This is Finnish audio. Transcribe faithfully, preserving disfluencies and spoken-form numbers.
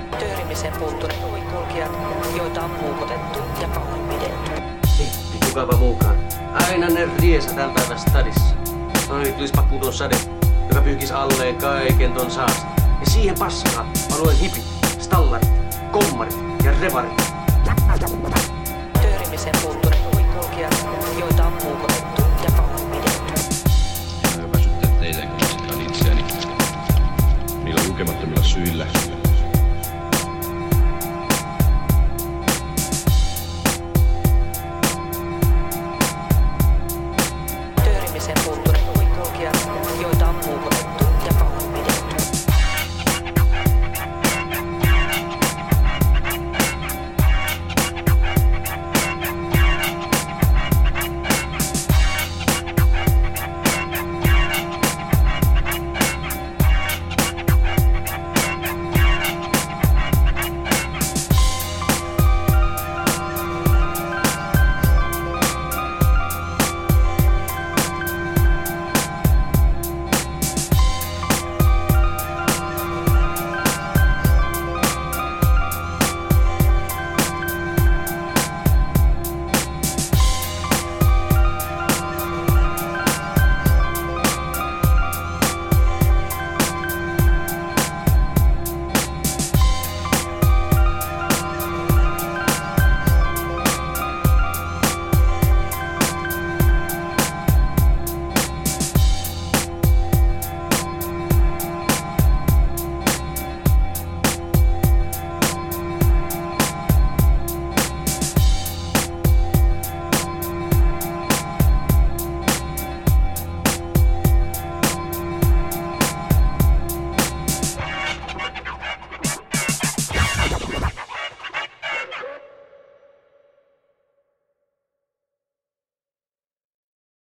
Töhrimiseen puuttuneet ohikulkijat, joita on puukotettu ja pahoinpidelty. Hippi, kukapa muukaan. Aina ne riesa täällä päivän stadissa. Oi, tulispa kudon sade, joka pyyhkis alleen kaiken ton saasta. Ja siihen paskaan mä luen hipit, stallarit, kommarit ja revarit. Töhrimiseen puuttuneet ohikulkijat, joita on puukotettu